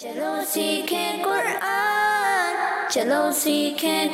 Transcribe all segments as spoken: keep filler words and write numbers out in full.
چلو سیکھیں قرآن، چلو سیکھیں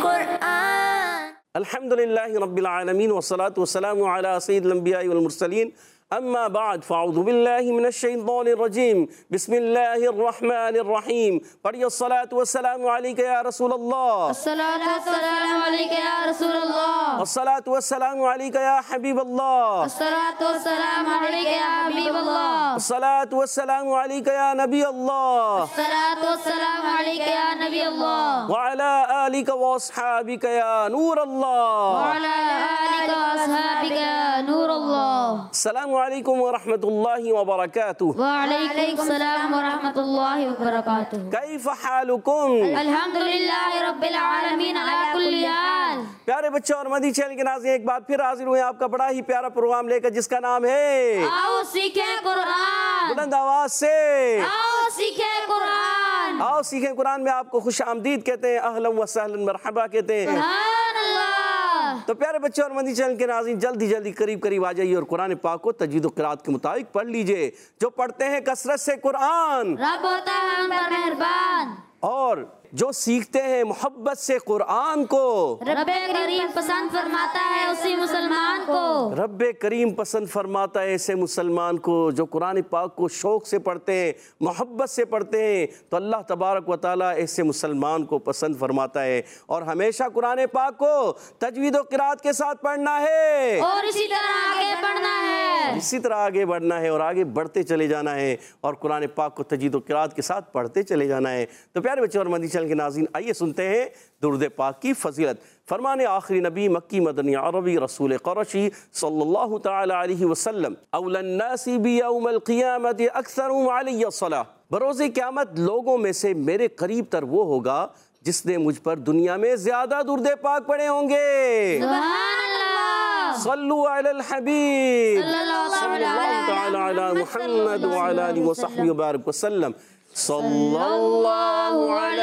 قرآن۔ الحمدللہ رب العالمین والصلاة والسلام علی سید الانبیاء والمرسلین، اما بعد فاعوذ باللہ من الشیطان الرجیم، بسم اللہ الرحمن الرحیم۔ پڑھیے الصلاة والسلام علیکہ یا رسول اللہ، الصلاة والسلام علیکہ یا رسول اللہ، الصلاة والسلام علیکہ یا حبیب اللہ، الصلاة والسلام علیکہ یا حبیب اللہ، الصلاة والسلام علیکہ یا نبی اللہ، الصلاة والسلام علیکہ یا نبی اللہ، وعلی آلک واصحابک یا نور اللہ، وعلی آلک واصحابک یا نور اللہ۔ السلام علیکم ورحمۃ اللہ وبرکاتہ۔ وعلیکم السلام ورحمۃ اللہ وبرکاتہ۔ کیف حالکم؟ الحمدللہ رب العالمین علی کل حال۔ پیارے بچوں اور مدنی چینل کے ناظرین، ایک بار پھر حاضر ہوئے آپ کا بڑا ہی پیارا پروگرام لے کر، جس کا نام ہے آؤ سیکھیں قرآن، بلند آواز سے آؤ سیکھیں قرآن۔ آؤ سیکھیں قرآن میں آپ کو خوش آمدید کہتے ہیں، اہلا و سہلا مرحبا کہتے ہیں۔ سبحان اللہ۔ تو پیارے بچوں اور مدنی چینل کے ناظرین، جلدی جلدی قریب قریب آ جائیے اور قرآن پاک کو تجوید و قرات کے مطابق پڑھ لیجئے۔ جو پڑھتے ہیں کثرت سے قرآن، رب ہوتا ہے ان پر مہربان، اور جو سیکھتے ہیں محبت سے قرآن کو، رب کریم پسند فرماتا ہے اسی مسلمان کو، رب کریم پسند فرماتا ہے ایسے مسلمان کو جو قرآن پاک کو شوق سے پڑھتے ہیں، محبت سے پڑھتے ہیں، تو اللہ تبارک و تعالیٰ ایسے مسلمان کو پسند فرماتا ہے۔ اور ہمیشہ قرآن پاک کو تجوید و قرات کے ساتھ پڑھنا ہے، اور اسی طرح آگے بڑھنا ہے، اسی طرح آگے بڑھنا ہے اور آگے بڑھتے چلے جانا ہے، اور قرآن پاک کو تجوید و قرات کے ساتھ پڑھتے چلے جانا ہے۔ تو پیارے بچوں اور مدنی چینل کے ناظرین، آئیے سنتے ہیں درود پاک کی فضیلت۔ فرمان آخری نبی مکی مدنی عربی رسول قرشی صلی اللہ تعالی علیہ وسلم، اولی الناس بیوم القیامت اکثرهم علی الصلاۃ، بروز قیامت لوگوں میں سے میرے قریب تر وہ ہوگا جس نے مجھ پر دنیا میں زیادہ درود پاک پڑھے ہوں گے۔ سبحان اللہ۔ صلو علی الحبیب صلی اللہ صلی اللہ تعالی علی محمد وعلی آلہ وصحبہ وبارک وسلم۔ صلی اللہ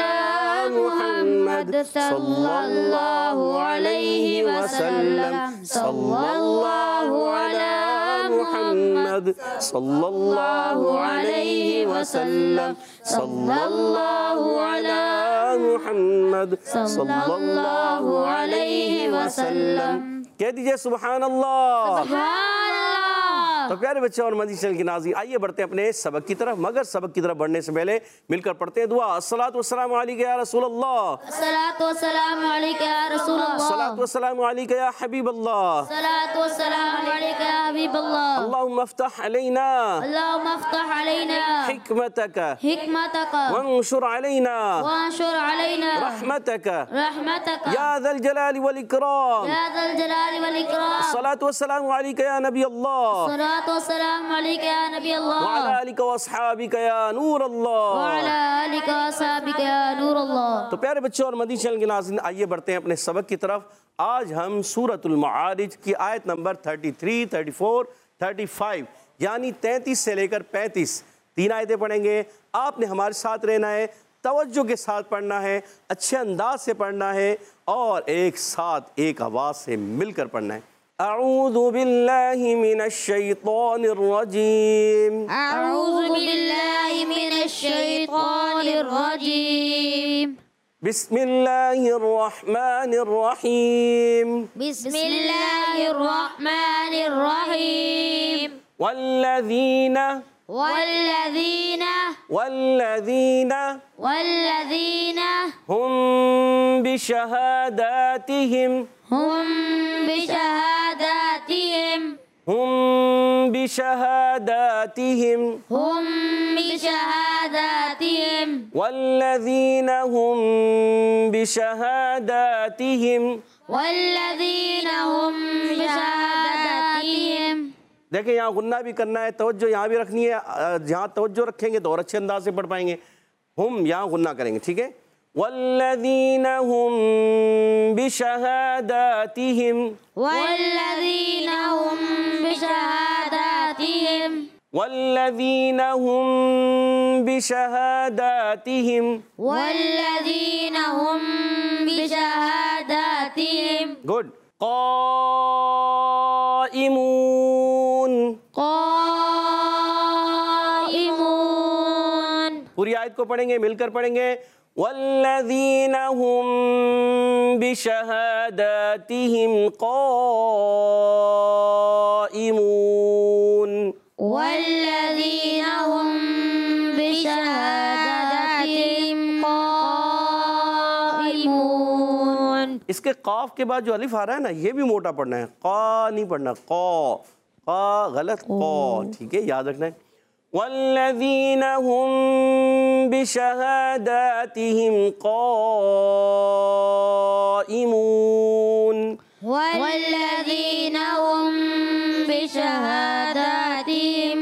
علی محمد صلی اللہ علیہ وسلم، صلی اللہ علی محمد صلی اللہ علیہ وسلم، صلی اللہ علی محمد صلی اللہ علیہ وسلم۔ کہہ دیجئے سبحان اللہ۔ سبحان اللہ۔ تو پیارے بچوں اور مدنی چینل کے ناظرین، آئیے بڑھتے ہیں اپنے سبق کی طرف، مگر سبق کی طرف بڑھنے سے پہلے مل کر پڑھتے ہیں دعا۔ الصلاۃ والسلام علیکہ یا رسول اللہ، الصلاۃ والسلام علیکہ یا رسول اللہ، الصلاۃ والسلام علیکہ یا حبیب اللہ، الصلاۃ والسلام علیکہ یا حبیب اللہ۔ اللہم افتح علینا اللہم افتح علینا حکمتک حکمتک وانشر علینا وانشر علینا رحمتک رحمتک یا ذا الجلال والاکرام۔ یا ذا الجلال والاکرام۔ الصلاۃ والسلام علیکہ یا نبی اللہ، الصلاۃ والسلام علیکہ یا نبی اللہ، وعلی آلک واصحابک یا نور اللہ۔ وعلی آلک واصحابک یا نور اللہ۔ تو پیارے بچوں اور مدنی چینل کے ناظرین، آئیے بڑھتے ہیں اپنے سبق کی طرف۔ آج ہم سورۃ المعارج کی آیت نمبر تینتیس، چونتیس، پینتیس، یعنی تینتیس سے لے کر پینتیس تین آیتیں پڑھیں گے۔ آپ نے ہمارے ساتھ رہنا ہے، توجہ کے ساتھ پڑھنا ہے، اچھے انداز سے پڑھنا ہے، اور ایک ساتھ ایک آواز سے مل کر پڑھنا ہے۔ اعوذ باللہ من الشیطان الرجیم، اعوذ باللہ من الشیطان الرجیم، بسم اللہ الرحمن الرحیم، بسم اللہ الرحمن الرحیم، والذین والذین والذین والذین ہم بشہاداتہم ہم بشہاداتہم ہم بشہاداتہم ہم بشہاداتہم والذین ہم بشہاداتہم۔ والذین ہم بشہاداتہم۔ دیکھیں یہاں غنہ بھی کرنا ہے، توجہ یہاں بھی رکھنی ہے، جہاں توجہ رکھیں گے تو اور اچھے انداز سے پڑھ پائیں گے۔ ہم یہاں غنہ کریں گے، ٹھیک ہے؟ والذین ہم بشہاداتہم والذین ہم بشہاداتہم والذین ہم بشہاداتہم والذین ہم بشہاداتہم گڈ قائمون۔ قائمون۔ پوری آیت کو پڑھیں گے, مل کر پڑھیں گے. والذین هم بشہاداتہم قائمون. والذین هم بشہاداتہم قائمون. اس کے قاف کے بعد جو الف آ رہا ہے نا, یہ بھی موٹا پڑھنا ہے, قا نہیں پڑھنا, قا قا غلط, قا, ٹھیک ہے, یاد رکھنا ہے. والذین هم بشہاداتہم قائمون. والذین هم بشہاداتہم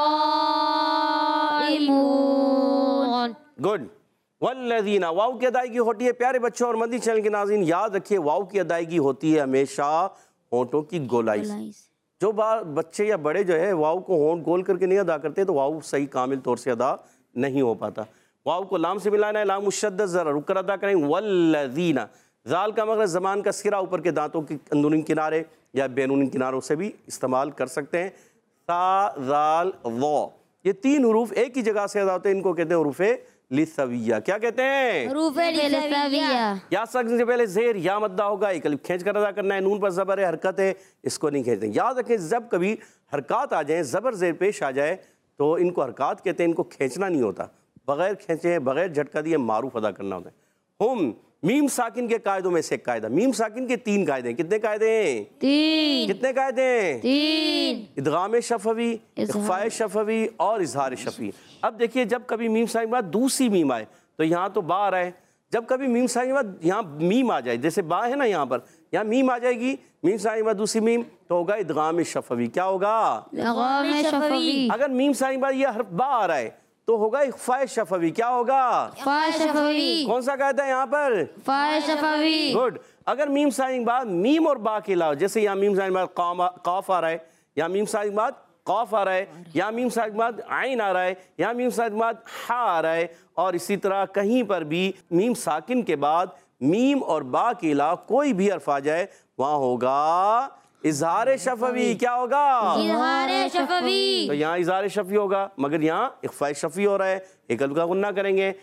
قائمون. گڈ. والذین, واو کی ادائیگی ہوتی ہے پیارے بچوں اور مدنی چینل کے ناظرین, یاد رکھیے واو کی ادائیگی ہوتی ہے ہمیشہ ہونٹوں کی گولائی سے. جو بار بچے یا بڑے جو ہے واو کو ہونٹ گول کر کے نہیں ادا کرتے تو واو صحیح کامل طور سے ادا نہیں ہو پاتا. واو کو لام سے ملانا ہے, لام مشدد ذرا رک کر ادا کریں. والذین, ذال کا مخرج زبان کا سرا اوپر کے دانتوں کے اندرونی کنارے یا بیرونی کناروں سے بھی استعمال کر سکتے ہیں. تا, ذال, ضا, یہ تین حروف ایک ہی جگہ سے ادا ہوتے ہیں, ان کو کہتے ہیں حروف لثویہ. کیا کہتے ہیں؟ حروف لثویہ. یا سکن سے پہلے زیر یا مدہ ہوگا, ایک الف کھینچ کر ادا کرنا ہے. نون پر زبر ہے, حرکت ہے, اس کو نہیں کھینچتے. یاد رکھیں جب کبھی حرکات آ جائیں, زبر زیر پیش آ جائے تو ان کو حرکات کہتے ہیں, ان کو کھینچنا نہیں ہوتا, بغیر کھینچے بغیر جھٹکا دیے معروف ادا کرنا ہوتا ہے. ہم میم ساکن کے قاعدوں میں سے ایک قاعدہ. میم ساکن کے تین قاعدے ہیں. کتنے قاعدے ہیں؟ تین. کتنے قاعدے ہیں؟ تین. ادغام شفوی, اخفاء شفوی اور اظہار شفوی. اب دیکھیے جب کبھی میم ساکن کے بعد دوسری میم آئے تو یہاں تو با آ رہا ہے. جب کبھی میم ساکن کے بعد یہاں میم آ جائے, جیسے با ہے نا یہاں پر, یہاں میم آ جائے گی, میم ساکن کے بعد دوسری میم, تو ہوگا ادغام شفوی. کیا ہوگا؟ ادغام شفوی. اگر میم ساکن کے بعد یہ حرف با آ رہا ہے تو ہوگا اخفاء شفوی. کیا ہوگا؟ اخفاء شفوی. کون سا قاعدہ ہے یہاں پر؟ اخفاء شفوی. گڈ. اگر میم ساکن کے بعد میم اور با کے علاوہ, جیسے یہاں میم ساکن کے بعد قاف آ رہا ہے, یا میم ساکن کے بعد قاف آ رہا ہے, یا میم ساکن کے بعد عین آ رہا ہے, یا میم ساکن کے بعد ہا آ رہا ہے, اور اسی طرح کہیں پر بھی میم ساکن کے بعد میم اور با کے علاوہ کوئی بھی حرف آ جائے, وہاں ہوگا اظہار شفوی. کیا ہوگا؟ اظہار شفوی. تو یہاں اظہار شفوی ہوگا, مگر یہاں اخفاء شفوی ہو رہا ہے. ایک الف کا غنہ کریں گے.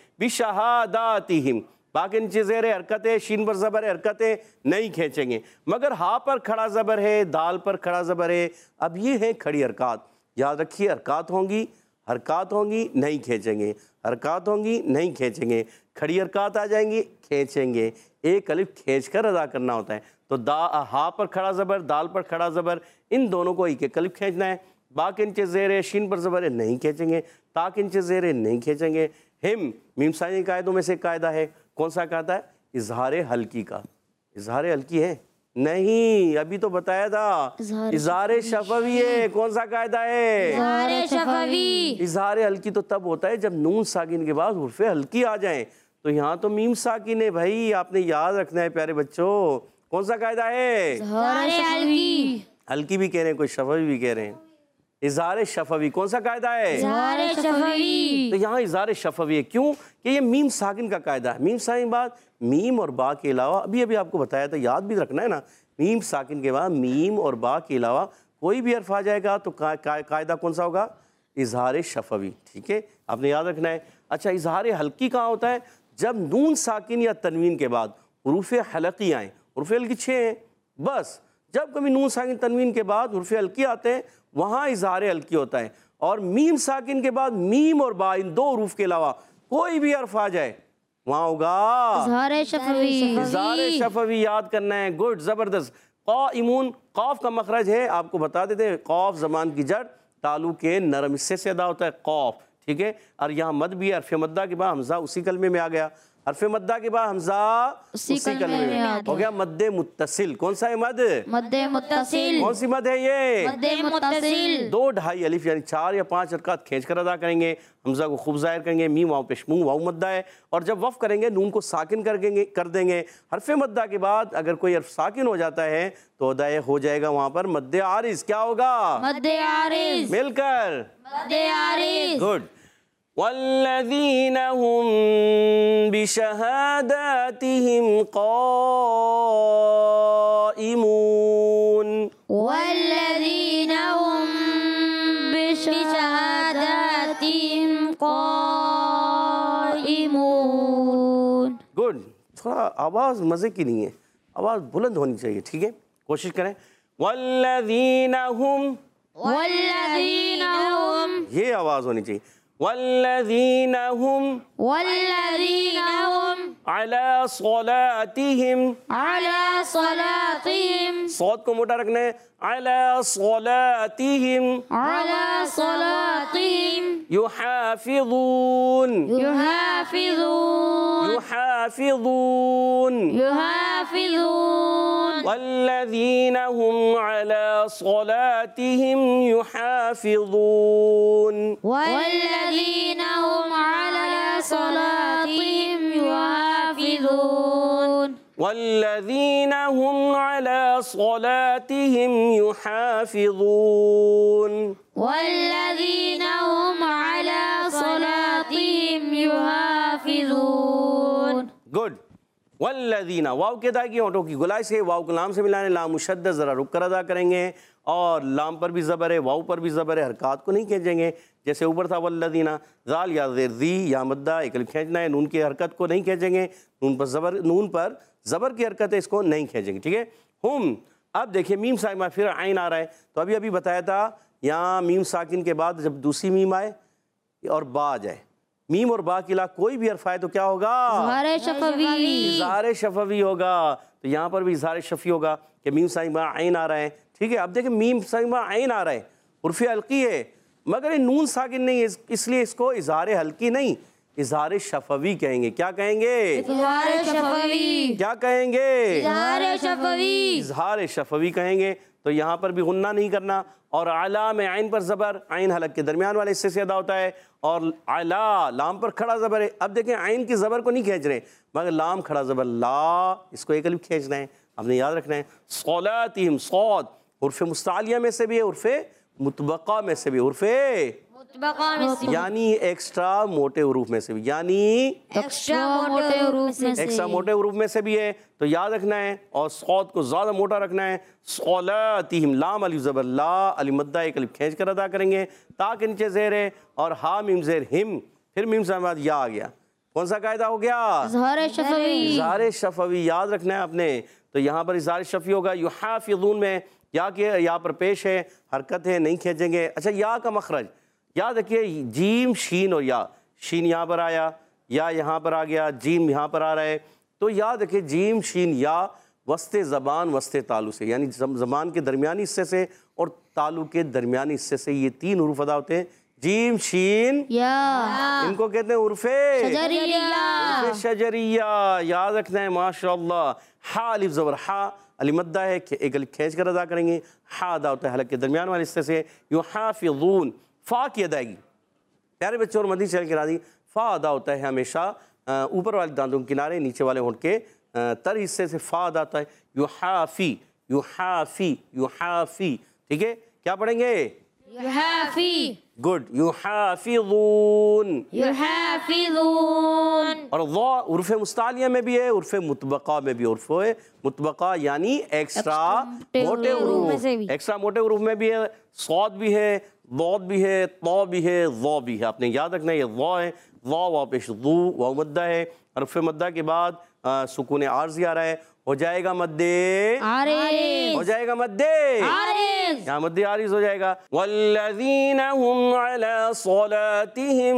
بشہاداتہم, باقی نیچے زیر حرکت ہے, شین پر زبر ہے, حرکتیں نہیں کھینچیں گے, مگر ہا پر کھڑا زبر ہے, دال پر کھڑا زبر ہے. اب یہ ہے کھڑی حرکات. یاد رکھیے حرکات ہوں گی, حرکات ہوں گی, نہیں کھینچیں گے, حرکات ہوں گی, نہیں کھینچیں گے. کھڑی حرکات آ جائیں گی, کھینچیں گے. ایک الف کھینچ کر ادا کرنا ہوتا ہے. تو دا ہا پر کھڑا زبر, دال پر کھڑا زبر, ان دونوں کو ایک ایک الف کھینچنا ہے. با کے نیچے زیر ہے, شین پر زبر ہے, نہیں کھینچیں گے. تا کے نیچے زیر ہے, نہیں کھینچیں گے. ہم میم ساکن قاعدوں میں سے ایک قاعدہ ہے. کون سا قاعدہ ہے؟ اظہار ہلکی کا. اظہار ہلکی ہے نہیں, ابھی تو بتایا تھا, اظہار شفوی ہے. کون سا قاعدہ ہے؟ اظہار شفوی. اظہار ہلکی تو تب ہوتا ہے جب نون ساکن کے بعد حرف ہلکی آ جائیں. تو یہاں تو میم ساکن ہے بھائی, آپ نے یاد رکھنا ہے پیارے بچوں. کون سا قاعدہ ہے؟ اظہار ہلکی. ہلکی بھی کہہ رہے ہیں, کوئی شفوی بھی کہہ رہے ہیں. اظہار شفوی. کون سا قاعدہ ہے؟ اظہار شفوی. تو یہاں اظہار شفوی ہے. کیوں کہ یہ میم ساکن کا قاعدہ ہے. میم ساکن کے بعد میم اور با کے علاوہ, ابھی ابھی آپ کو بتایا تھا, یاد بھی رکھنا ہے نا, میم ساکن کے بعد میم اور با کے علاوہ کوئی بھی حرف آ جائے گا تو قاعدہ کون سا ہوگا؟ اظہار شفوی. ٹھیک ہے, آپ نے یاد رکھنا ہے. اچھا, اظہار ہلکی کہاں ہوتا ہے؟ جب نون ساکن یا تنوین کے بعد حروف حلقی آئیں. حروف حلقی چھ ہیں بس. جب کبھی نون ساکن تنوین کے بعد حروف حلقی آتے ہیں وہاں اظہار حلقی ہوتا ہے. اور میم ساکن کے بعد میم اور با, ان دو حروف کے علاوہ کوئی بھی حرف آ جائے وہاں ہوگا اظہار شفوی. اظہار شفوی. یاد کرنا ہے. گڈ, زبردست. قائمون, قاف کا مخرج ہے, آپ کو بتا دیتے ہیں, قاف زبان کی جڑ تالو کے نرم حصے سے ادا ہوتا ہے, قاف. ٹھیک ہے, اور یہاں مد بھی ہے. حرف مدہ کے بعد حمزہ اسی کلمے میں آ گیا. حرف مدہ کے بعد حمزہ اسی کلمے میں ہو گیا. مد متصل. کون سا ہے مد؟ مد متصل. کون سی مد ہے یہ؟ مد متصل. دو ڈھائی الف یعنی چار یا پانچ حرکات کھینچ کر ادا کریں گے. حمزہ کو خوب ظاہر کریں گے. میم واو پیش مو, واو مدہ ہے, اور جب وقف کریں گے نون کو ساکن کر دیں گے کر دیں گے. حرف مدہ کے بعد اگر کوئی حرف ساکن ہو جاتا ہے تو ادا ہو جائے گا وہاں پر مد عارض. کیا ہوگا؟ مد عارض. مل کر مد عارض. گڈ. والذین هم بشہاداتہم قائمون. والذین هم بشہاداتہم قائمون. مسلمون. गुड. थोड़ा आवाज़ मज़े की नहीं है, आवाज़ बुलंद होनी चाहिए, ठीक है, कोशिश करें. वल्लज़ीना हुम, والذين هم ये आवाज़ होनी चाहिए. वल्लज़ीना हुम والذين هم अला सलातिहिम, على صلاتهم सौत को मोटा रखना है. अला सलातिहिम على صلاتهم युहाफिज़ून, يحافظون युहाफिज़ून. يحافظون والذين هم على صلاتهم يحافظون. والذين هم على صلاتهم يحافظون والذين هم على صلاتهم يحافظون. والذين هم على صلاتهم يحافظون. गुड. वल्लज़ीना, वाव के अदा की होंठों की गुलाई से, वाव को लाम से मिलाने, लाम मुशद्दद ज़रा रुक कर अदा करेंगे, और लाम पर भी ज़बर है, वाव पर भी ज़बर है, हरकत को नहीं खींचेंगे. जैसे ऊपर था वल्लज़ीना, ज़ाल या ज़ेर ज़ी या मद्दा एक खींचना है, नून की हरकत को नहीं खींचेंगे, नून पर ज़बर, नून पर ज़बर की हरकत है, इसको नहीं खींचेंगे, ठीक है. हुम, अब देखिए मीम साकिन फिर आइन आ रहा है, तो अभी अभी बताया था यहाँ मीम साकिन के बाद जब दूसरी मीम आए और बा आ जाए, मीम और बा के अलावा कोई भी हर्फ आए तो क्या होगा? इज़हार शफवी. इज़हार शफवी होगा. तो यहाँ पर भी इज़हार शफी होगा कि मीम साकिन बा आइन आ रहा है, ठीक है. अब देखिए मीम साकिन बा आइन आ रहा है, उर्फ़ हल्की है, मगर ये नून साकिन नहीं है, इसलिए इसको इज़हार हल्की नहीं, इज़हार शफवी कहेंगे. क्या कहेंगे? इज़हार शफवी. क्या कहेंगे? इज़हार शफवी. इज़हार शफवी कहेंगे. तो यहाँ पर भी गुन्ना नहीं करना, और आला में आइन पर ज़बर, आइन हलक के दरमियान वाले हिस्से से अदा होता है, और आला लाम पर खड़ा ज़बर है. अब देखें आइन की ज़बर को नहीं खींच रहे, मगर लाम खड़ा ज़बर ला, इसको एक अलिफ खींचना है, हमने याद रखना है. सलातिहिम, सौद उर्फ़ मुस्तालिया में से भी है, उर्फ़ मुतबक़ा में से भी, उर्फ़ यानी एक्स्ट्रा मोटे उरूफ में से भी, यानी एक्स्ट्रा मोटे हरूफ में से. एक्स्ट्रा मोटे उरूफ में से भी है, तो याद रखना है, और सौद को ज़्यादा मोटा रखना है. सलातिहिम, लाम अलिफ ज़बर ला, अलिफ मद्दा एक अलिफ खींच कर अदा करेंगे, ता के नीचे ज़ेर है, और हा मीम ज़ेर हिम, फिर मीम से बाद या आ गया. कौन सा कायदा हो गया? इज़हार शफवी. इज़हार शफवी याद रखना है आपने. तो यहाँ पर इज़हार शफी होगा. युहाफिज़ून में या के यहाँ पर पेश है, हरकत है, नहीं खींचेंगे. अच्छा, या का मखरज याद रखिए, जीम शीन और या, शीन यहाँ पर आया, या यहाँ पर आ गया, जीम यहाँ पर आ रहा है, तो याद रखिए जीम शीन या वस्ते ज़बान वस्ते तालु से, यानी ज़बान के दरमियानी हिस्से से और तालु के दरमियानी हिस्से से, ये तीन हुरूफ अदा होते हैं. जीम शीन या, इनको कहते हैं उर्फ़े शजरिया. उर्फ़े शजरिया. याद रखना है माशाअल्लाह. हा अलिफ ज़बर हा, अलिफ मद्दा है, एक अलिफ खींच कर अदा करेंगे, हा अदा होता है हलक के दरमियान वाले हिस्से से. युहाफिज़ून, फ़ा की अदायगी, प्यारे बच्चों और मदनी चैनल के राज़ी, फ़ा अदा होता है हमेशा ऊपर वाले दांतों के किनारे, नीचे वाले होंठ के तर हिस्से से फ़ा अदा होता है. युहाफ़ी, युहाफ़ी, युहाफ़ी, ठीक है. क्या पढ़ेंगे? युहाफ़ी. गुड. युहाफ़िज़ून, युहाफ़िज़ून. और ज़ा उर्फ़ मुस्तालिया में भी है, उर्फ़ मुतबक़ा में भी. उर्फ़ मुतबक़ा यानी एक्स्ट्रा मोटे उरूफ, एक्स्ट्रा मोटे उरूफ में भी है. सौद भी है, दौद भी है, तौ भी है, ज़ा भी है. आपने याद रखना है ये ज़ा है, ज़ा वाव पेश ज़ू, वाव मद्दा है, हर्फ़ मद्दा के बाद सुकून आर्ज़ी आ रहा है, हो जाएगा मद्दे आरिज़. हो जाएगा मद्दे आरिज़. यहाँ मद्दे आरिज़ हो जाएगा. वल्लज़ीना हुम अला सलातिहिम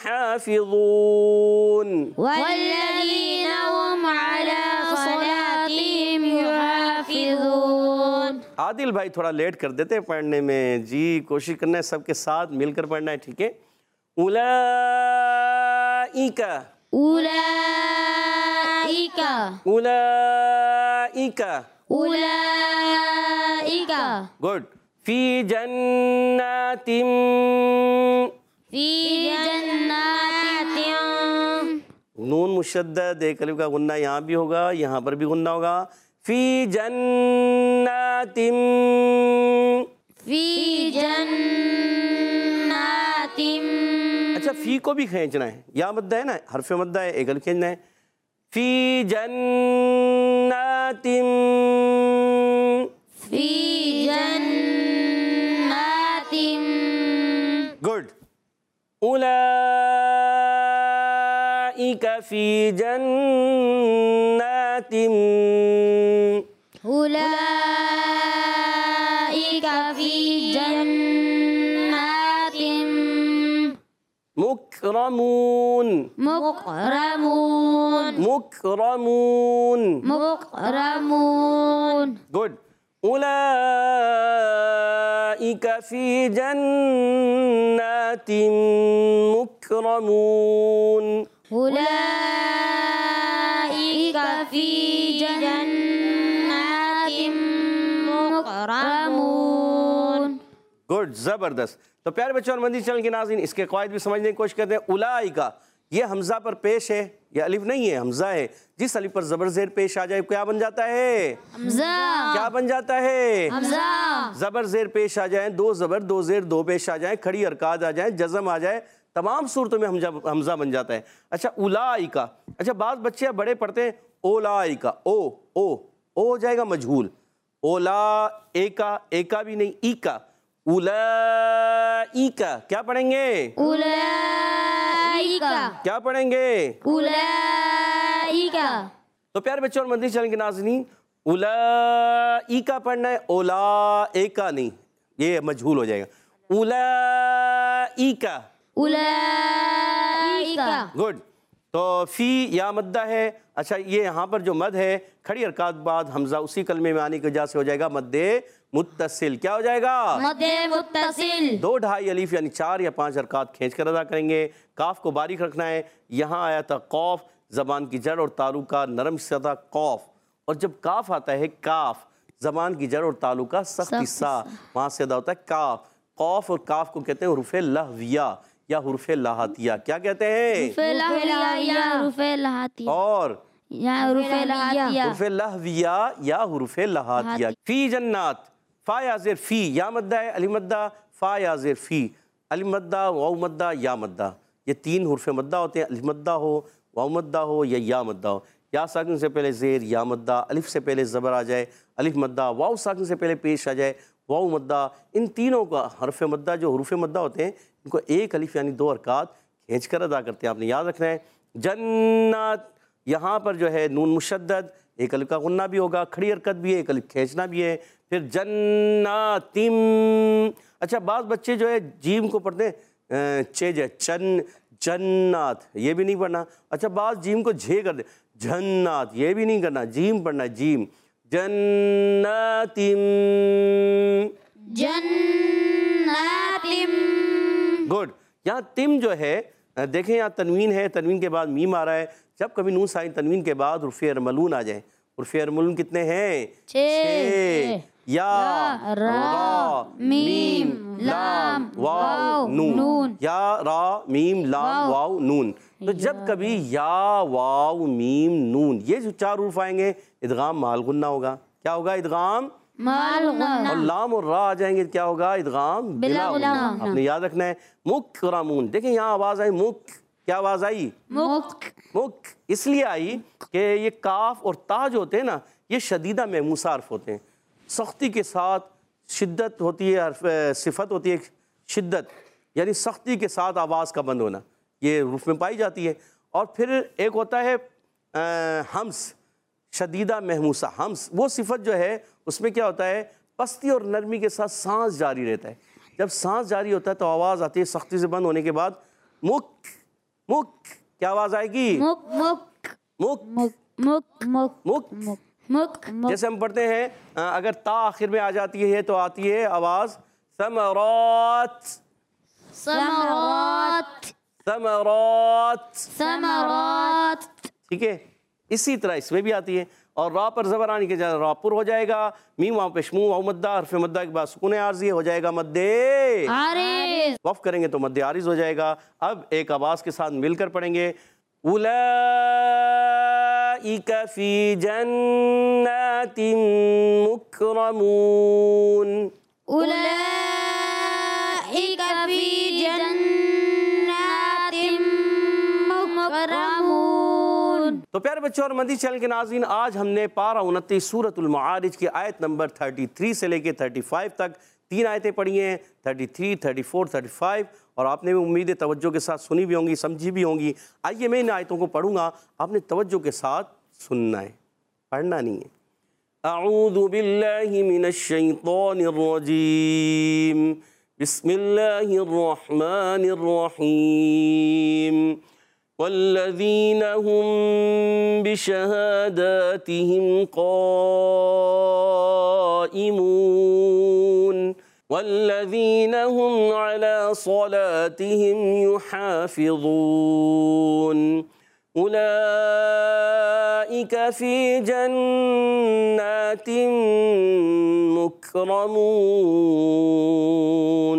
युहाफ़िज़ून. वल्लज़ीना हुम अला सलातिहिम युहाफ़िज़ून. आदिल भाई थोड़ा लेट कर देते हैं पढ़ने में जी, कोशिश करना है सबके साथ मिलकर पढ़ना है, ठीक है. उलाइका, उलाइका, उलाइका, उलाइका. गुड. फी जन्नातिम, फी जन्नातिन. नून मुशद्दद, एक अलिफ का गुन्ना यहाँ भी होगा, यहाँ पर भी गुन्ना होगा. फी जन्नातिम, फी जन्नातिन. अच्छा, फी को भी खींचना है, या मद्दा है ना, हर्फ मद्दा है, एक अलिफ खींचना है. फी जन्नातिम, फी जन्नातिन. गुड. उलाइका فی جنات أولئك في جنات مکرمون مكرمون مکرمون مكرمون گڈ اولئک فی جنات مکرمون أولئك في جنات مكرمون گڈ زبردست. تو پیارے بچوں اور مدنی چینل کے ناظرین اس کے قواعد بھی سمجھنے کی کوشش کرتے ہیں. اولئک یہ حمزہ پر پیش ہے، یہ الف نہیں ہے حمزہ ہے. جس الف پر زبر زیر پیش آ جائے کیا بن جاتا ہے؟ حمزہ کیا بن جاتا ہے؟ حمزہ زبر زیر پیش آ جائیں، دو زبر دو زیر دو پیش آ جائیں، کھڑی حرکات آ جائیں، جزم آ جائے، تمام صورتوں میں حمزہ بن جاتا ہے. اچھا اولئک، اچھا بعض بچے بڑے پڑھتے ہیں اولئک، او او او ہو جائے گا مجہول. اولا ایکا ایکا بھی نہیں، ایکا. اولئک کیا پڑھیں گے؟ أولئك کیا پڑھیں گے؟ أولئك تو پیارے بچوں اور مدنی چینل کے ناظرین اولئک پڑھنا ہے، اولئک نہیں، یہ مجہول ہو جائے گا. اولئک أولئك گڈ. تو فی یا مدہ ہے. اچھا یہ یہاں پر جو مد ہے کھڑی حرکات بعد حمزہ اسی کلمے میں آنے کی وجہ سے ہو جائے گا مد متصل. کیا ہو جائے گا؟ مد متصل. دو ڈھائی الف یعنی چار یا پانچ حرکات کھینچ کر ادا کریں گے. کاف کو باریک رکھنا ہے. یہاں آیا تھا قوف، زبان کی جڑ اور تالو کا نرم حصہ تھا قوف، اور جب کاف آتا ہے کاف زبان کی جڑ اور تالو کا سخت حصہ، وہاں سے ادا ہوتا ہے کاف. قوف اور کاف کو کہتے ہیں حروف لہویہ یا حروف لاحتیہ. کیا کہتے ہیں؟ حروف لہاتیہ اور یا حروف لہاتیہ. حروف لہویہ یا حروف لاحتیہ. فی جنات، فا یا زیر فی یا مدہ ہے، الف مدہ، فا یا زیر فی الف مدہ، واو مدہ، یا مدہ. یہ تین حروف مدہ ہوتے ہیں، الف مدہ ہو، واو مدہ ہو یا یا مدہ ہو. یا ساکن سے پہلے زیر یا مدہ، الف سے پہلے زبر آ جائے الف مدہ، واو ساکن سے پہلے پیش آ جائے واو مدہ. ان تینوں کا حرف مدہ جو حروف مدہ ہوتے ہیں ان کو ایک الف یعنی دو حرکات کھینچ کر ادا کرتے ہیں. آپ نے یاد رکھنا ہے. جنات یہاں پر جو ہے نون مشدد، ایک الف کا غنہ بھی ہوگا، کھڑی حرکت بھی ہے، ایک الف کھینچنا بھی ہے. پھر جناتم. اچھا بعض بچے جو ہے جیم کو پڑھتے ہیں چے جے چن جنات، یہ بھی نہیں پڑھنا. اچھا بعض جیم کو جھے کر دے جنات، یہ بھی نہیں کرنا، جیم پڑھنا جیم. جناتم جناتم. گڈ. یہاں تم جو ہے دیکھیں یہاں تنوین ہے، تنوین کے بعد میم آ رہا ہے. جب کبھی نون ساکن تنوین کے بعد حروف ارملون آ جائیں، حروف ارملون کتنے ہیں؟ چھ. یا را میم لام واو نون. یا را میم لام واو نون. تو جب کبھی یا واو میم نون یہ جو چار حروف آئیں گے ادغام مال غنہ ہوگا. کیا ہوگا؟ ادغام مال غنہ. اور لام اور را آ جائیں گے کیا ہوگا؟ ادغام بلا غنہ. آپ نے یاد رکھنا ہے. مکرمون. دیکھیں یہاں آواز آئی مک، کیا آواز آئی؟ مک. مک اس لیے آئی کہ یہ کاف اور تا جو ہوتے ہیں نا یہ شدیدہ محموسہ حرف ہوتے ہیں. سختی کے ساتھ شدت ہوتی ہے، حرف صفت ہوتی ہے شدت یعنی سختی کے ساتھ آواز کا بند ہونا، یہ حروف میں پائی جاتی ہے. اور پھر ایک ہوتا ہے ہمس، شدیدہ محموسہ. ہمس وہ صفت جو ہے اس میں کیا ہوتا ہے پستی اور نرمی کے ساتھ سانس جاری رہتا ہے. جب سانس جاری ہوتا ہے تو آواز آتی ہے سختی سے بند ہونے کے بعد مک مک. کیا آواز آئے گی؟ مک مک مک مک مک مک. مک. جیسے ہم پڑھتے ہیں اگر تا آخر میں آ جاتی ہے تو آتی ہے آواز ثمرات ثمرات ثمرات. ثمرات. ٹھیک ہے. اسی طرح اس میں بھی آتی ہے. اور را پر زبر آنے کے جائے را پر ہو جائے گا. میم واو پیش منہ واو مدہ، حرف مدہ کے بعد سکون عارضی ہو جائے گا مد عارض. وقف کریں گے تو مد عارض ہو جائے گا. اب ایک آواز کے ساتھ مل کر پڑھیں گے اولئک فی جنات مکرمون. أولئك في جنات مكرمون. تو پیارے بچوں اور مدنی چینل کے ناظرین آج ہم نے پارہ انتیس سورۃ المعارج کی آیت نمبر تینتیس سے لے کے پینتیس تک تین آیتیں پڑھی ہیں، تینتیس، چونتیس، اور آپ نے بھی امید توجہ کے ساتھ سنی بھی ہوں گی، سمجھی بھی ہوں گی۔ آئیے میں ان آیتوں کو پڑھوں گا، آپ نے توجہ کے ساتھ سننا ہے، پڑھنا نہیں ہے۔ اعوذ باللہ من الشیطان الرجیم، بسم اللہ الرحمن الرحیم، والذین هم بشہاداتهم قائمون والذین هم علی صلاتهم یحافظون اولئک فی جنات مکرمون۔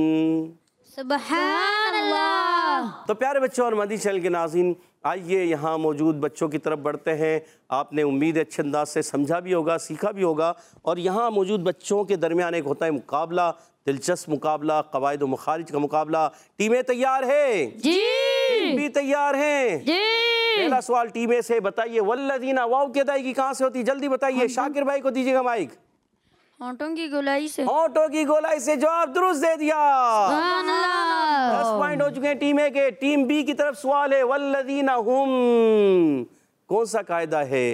سبحان اللہ۔ تو پیارے بچوں اور مدنی چینل کے ناظرین، آئیے یہاں موجود بچوں کی طرف بڑھتے ہیں۔ آپ نے امید اچھے انداز سے سمجھا بھی ہوگا، سیکھا بھی ہوگا، اور یہاں موجود بچوں کے درمیان ایک ہوتا ہے مقابلہ، دلچسپ مقابلہ، قواعد و مخارج کا مقابلہ۔ ٹیمیں تیار ہیں؟ جی۔ ٹیم بھی تیار ہیں؟ جی۔ پہلا سوال ٹیم اے سے، بتائیے والذین، واو کی ادائیگی کہاں سے ہوتی؟ جلدی بتائیے، شاکر بھائی کو دیجیے گا مائک۔ ہونٹوں کی گولائی سے۔ ہونٹوں کی گولائی سے جواب درست دے دیا۔ سبحان اللہ۔ دس پوائنٹ ہو چکے ہیں ٹیم اے کے۔ ٹیم بی کی طرف سوال ہے، والذین ہم، کون سا قاعدہ ہے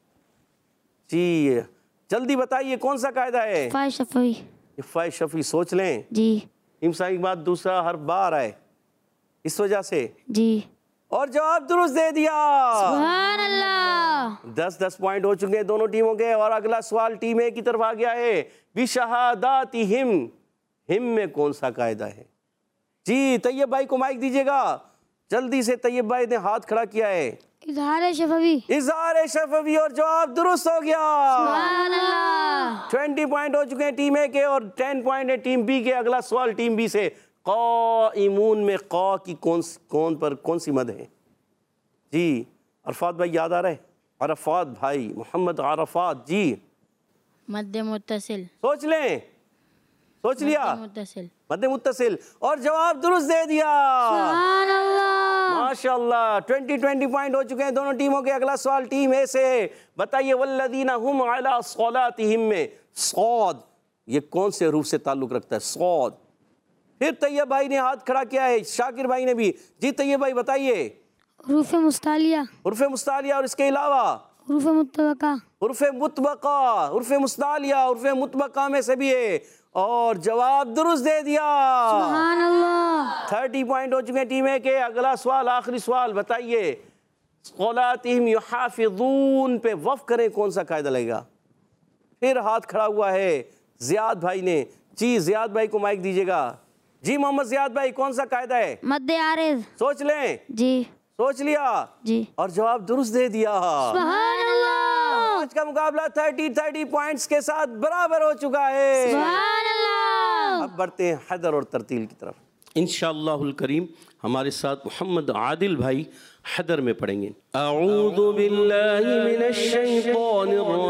جی؟ جلدی بتائیے کون سا قاعدہ ہے؟ فائے شفوی۔ فائے شفی، سوچ لیں۔ جی۔ امسا کی بات دوسرا حرف بار آئے اس وجہ سے، جی۔ اور جواب درست دے دیا۔ سبحان اللہ۔ دس دس پوائنٹ ہو چکے ہیں دونوں ٹیموں کے۔ اور اگلا سوال ٹیم اے کی طرف آ گیا ہے، بشہاداتہم، ہم میں کون سا قاعدہ ہے جی؟ طیب بھائی کو مائک دیجیے گا، جلدی سے۔ طیب بھائی نے ہاتھ کھڑا کیا ہے، اظہار شفوی۔ اظہار شفوی، اور جواب درست ہو گیا۔ سبحان اللہ۔ ٹوینٹی پوائنٹ ہو چکے ہیں ٹیم اے کے، اور ٹین پوائنٹ ہے ٹیم بی کے۔ اگلا سوال ٹیم بی سے، قائمون میں قا کی کون کون پر کون سی مد ہے جی؟ عرفات بھائی یاد آ رہا ہے؟ عرفات بھائی، محمد عرفات جی، مد متصل۔ سوچ لیں، سوچ لیا؟ متصل۔ مد متصل، اور جواب درست دے دیا۔ سبحان اللہ۔ ماشاءاللہ۔ ٹوینٹی ٹوینٹی پوائنٹ ہو چکے ہیں دونوں ٹیموں کے۔ اگلا سوال ٹیم اے سے، بتائیے والذین هم علی صلاتہم میں صاد یہ کون سے حروف سے تعلق رکھتا ہے؟ صاد۔ پھر طیب بھائی نے ہاتھ کھڑا کیا ہے، شاکر بھائی نے بھی جی۔ طیب بھائی بتائیے۔ حروف مستعلیہ۔ حروف مستعلیہ، اور اس کے علاوہ حروف مطبقہ۔ حروف مطبقہ، حروف مستعلیہ، حروف مطبقہ میں سے بھی ہے، اور جواب درست دے دیا۔ سبحان اللہ۔ تھرٹی پوائنٹ ہو چکے ہیں ٹیم اے کے۔ اگلا سوال، آخری سوال، بتائیے صلاتہم یحافظون پہ وقف کریں کون سا قاعدہ لگے گا؟ پھر ہاتھ کھڑا ہوا ہے زیاد بھائی نے جی، زیاد بھائی کو مائک دیجیے گا جی۔ محمد زیاد بھائی، کون سا قاعدہ ہے؟ مد عارض۔ سوچ لیں۔ جی۔ سوچ لیا؟ جی۔ اور جواب درست دے دیا۔ سبحان اللہ۔ آج کا مقابلہ تھرٹی تھرٹی پوائنٹس کے ساتھ برابر ہو چکا ہے۔ سبحان اللہ۔ اب بڑھتے ہیں حیدر اور ترتیل کی طرف۔ انشاءاللہ الکریم ہمارے ساتھ محمد عادل بھائی حیدر میں پڑھیں گے۔ اعوذ باللہ من الشیطان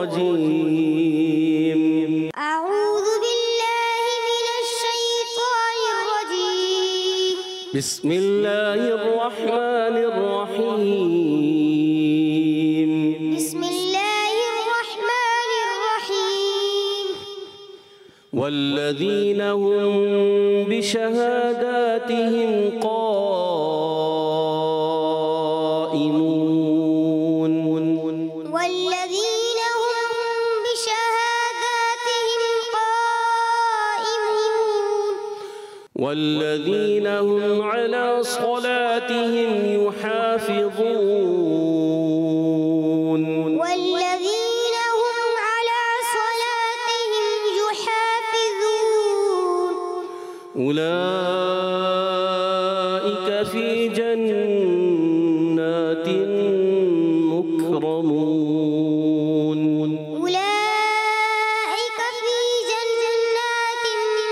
الرجیم، أعوذ بالله من الشيطان الرجيم بسم اللہ الرحمن الرحیم، بسم الله الرحمن الرحيم والذین هم بشہاداتهم قائمون والذين هم بشهاداتهم قائمون والذین هم علی صلاتهم یحافظون والذين هم على صلاتهم يحافظون اولئک فی جنات مکرمون أولئك في جنات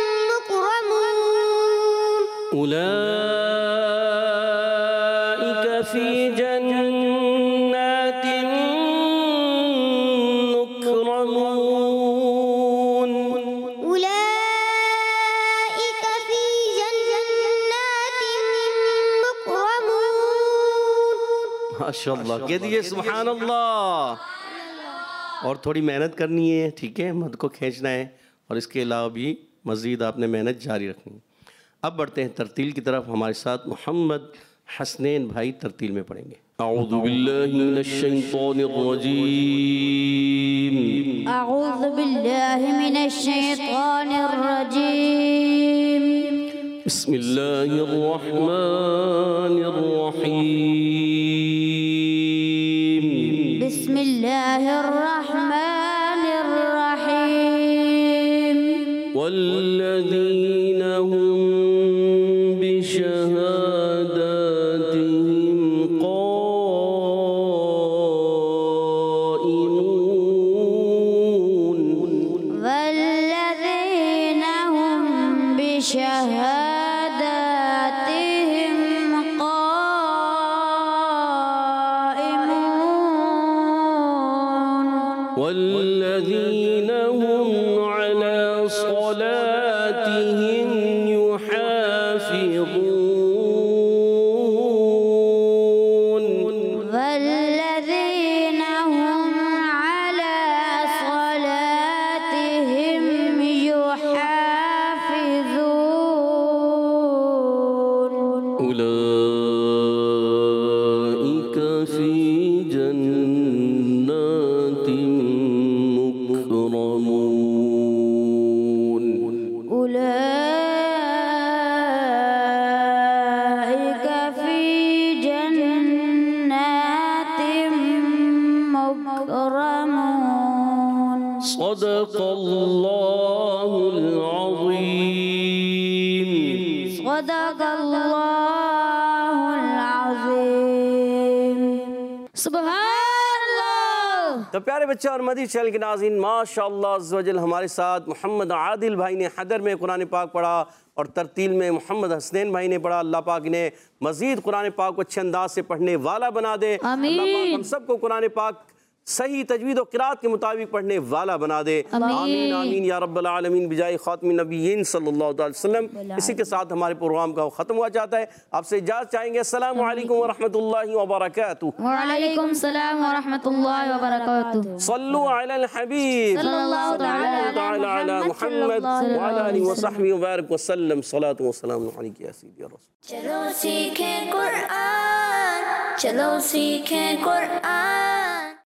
مكرمون اولئک فی جنات مکرمون أولئك في جنات مكرمون ماشاءاللہ کہہ دیجئے سبحان اللہ۔ اور تھوڑی محنت کرنی ہے، ٹھیک ہے، مد کو کھینچنا ہے، اور اس کے علاوہ بھی مزید آپ نے محنت جاری رکھنی ہے۔ अब बढ़ते हैं तरतील की तरफ। हमारे साथ मोहम्मद हसनैन भाई तरतील में पढ़ेंगे। अऊज़ु बिल्लाहि मिनश शैतानिर रजीम। أعوذ بالله من الشيطان الرجيم बिस्मिल्लाहिर रहमानिर रहीम। بسم الله الرحمن الرحيم والذين هم بشهاداتهم قائمون والذين هم بشهاداتهم قائمون والذين هم على صلاتهم يحافظون والذين هم على صلاتهم يحافظون أولئك في جنات مكرمون أولئك في جنات مكرمون صدق الله العظيم صدق الله العظيم सुभान अल्लाह। तो प्यारे बच्चे और मदीह चैनल के नाज़रीन, माशाअल्लाह अज़्ज़ वजल हमारे साथ मोहम्मद आदिल भाई ने हैदर में कुरान पाक पढ़ा और तरतील में मोहम्मद हसनैन भाई ने पढ़ा। अल्लाह पाक ने मज़ीद कुरान पाक को अच्छे अंदाज से पढ़ने वाला बना दे। आमीन। अल्लाह पाक हम सबको कुरान पाक सही तजवीद और क़िराअत के मुताबिक पढ़ने वाला बना दे। आमीन आमीन या रब्बल आलमीन बिजाय खातिमिन नबिय्यीन सल्लल्लाहु अलैहि वसल्लम। इसी के साथ हमारे प्रोग्राम का ख़त्म हुआ जाता है। आपसे इजाज़त चाहेंगे। अस्सलामु अलैकुम व रहमतुल्लाहि व बरकातुहू। वालेकुम सलाम व रहमतुल्लाहि व बरकातुहू। सल्लु अलल हबीब सल्लल्लाहु तआला अला मुहम्मद व अला आलिहि व सहबिहि व बारिक व सल्लम। सलातु व सलाम अलैका या सय्यदी या रसूल। चलो सीखें कुरान, चलो सीखें कुरान।